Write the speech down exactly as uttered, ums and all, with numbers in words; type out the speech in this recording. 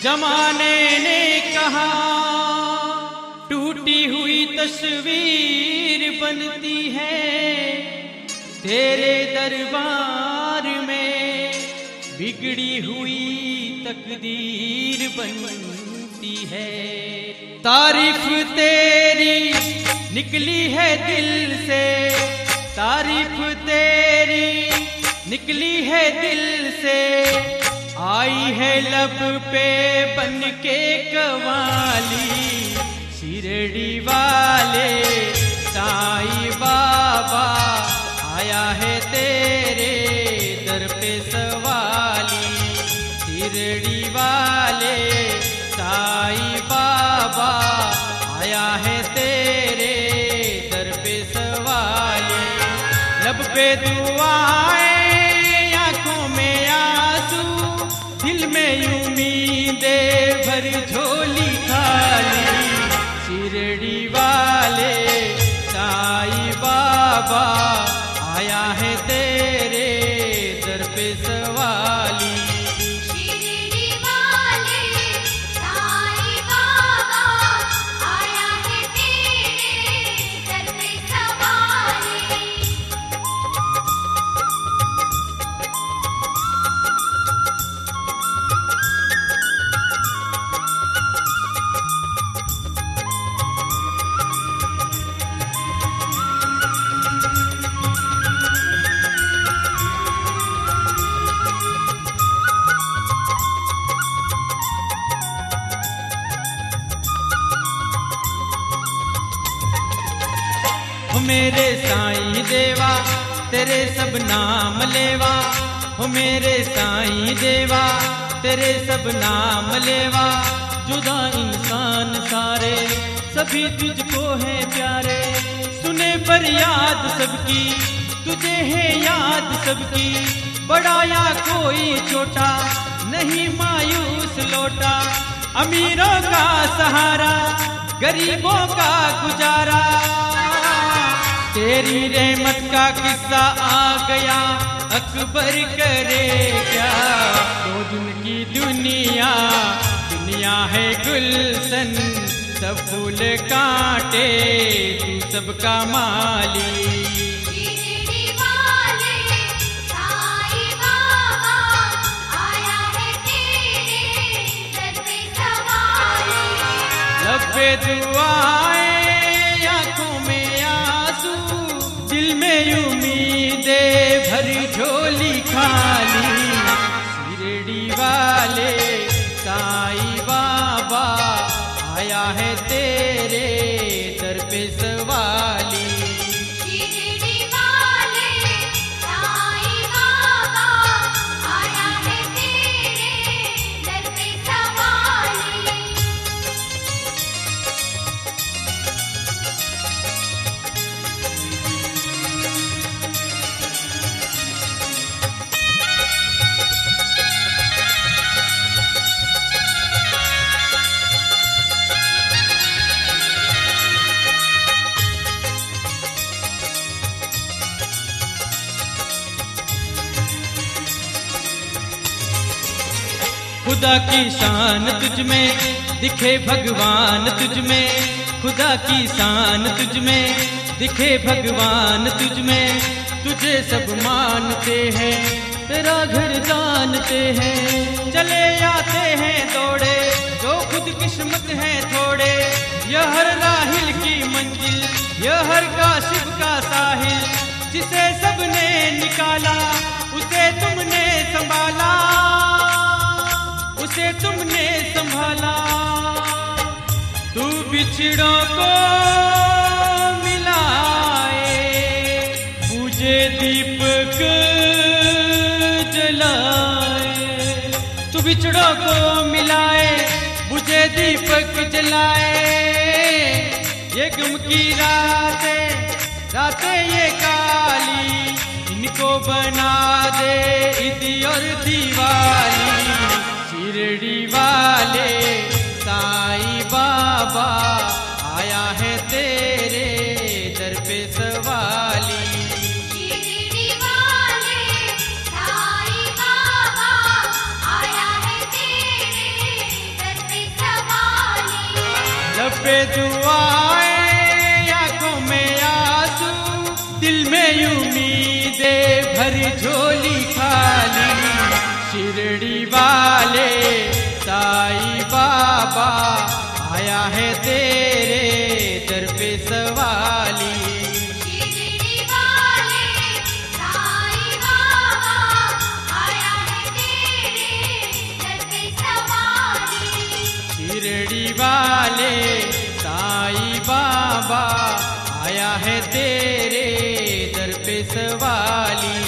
जमाने ने कहा टूटी हुई तस्वीर बनती है, तेरे दरबार में बिगड़ी हुई तकदीर बनती है। तारीफ तेरी निकली है दिल से, तारीफ तेरी निकली है दिल से, आई है लब पे बन के कवाली। शिरडी वाले साईं बाबा आया है तेरे दर पे सवाली। शिरडी वाले साईं बाबा आया है तेरे दर पे सवाली। लब पे दुआएं, आंखों में आंसू, दिल में उम्मीदें भर झोली खाली। शिरडी वाले साईं बाबा आया है तेरे दर पे सवाली। शिरडी वाले साईं बाबा आया है तेरे दर पे सवाली। हो मेरे साईं देवा तेरे सब नाम लेवा, हो मेरे साईं देवा तेरे सब नाम लेवा। जुदा इंसान सारे सभी तुझको है प्यारे, सुने पर याद सबकी तुझे है याद सबकी। बड़ा या कोई छोटा नहीं मायूस लौटा, अमीरों का सहारा गरीबों का गुजारा। तेरी रहमत का किस्सा आ गया अकबर करे क्या। दो दिन की दुनिया दुनिया है गुलशन, सब फूल कांटे तू सबका माली। शिरडी वाले साईं बाबा आया है तेरे दर पे सवाली। लब पे दुआएं, आंखों में आंसू, दिल में उम्मीदें भर झोली खाली। शिरडी वाले साईं बाबा आया है तेरे दर पे सवाली। शिरडी वाले साईं बाबा आया है तेरे दर पे सवाली। खुदा की शान तुझ में दिखे भगवान तुझ में, खुदा की शान तुझ में दिखे भगवान तुझ में। तुझे सब मानते हैं तेरा घर जानते हैं, चले आते हैं दौड़े जो खुद किस्मत है थोड़े। यह हर राहिल की मंजिल, यह हर काशिफ का साहिल, जिसे सबने निकाला उसे तुमने संभाला, उसे तुमने संभाला। तू बिछड़ों को मिलाए, बुझे दीपक जलाए। तू बिछड़ों को मिलाए, बुझे दीपक जलाए। ये गुम की रातें रातें ये काली, इनको बना दे ईदी और दिवाली। शिरडी वाले साईं बाबा आया है तेरे दर पे सवाली। शिरडी वाले साईं बाबा आया है तेरे पे दुआएं, आंखों में आंसू, दिल में उम्मीदें, भरी झोली खाली। शिरडी वाले साईं बाबा आया है तेरे दर पे सवाली। शिरडी वाले साईं बाबा आया है तेरे दर पे सवारी। शिरडी वाले साईं बाबा आया है तेरे दर पे सवाली।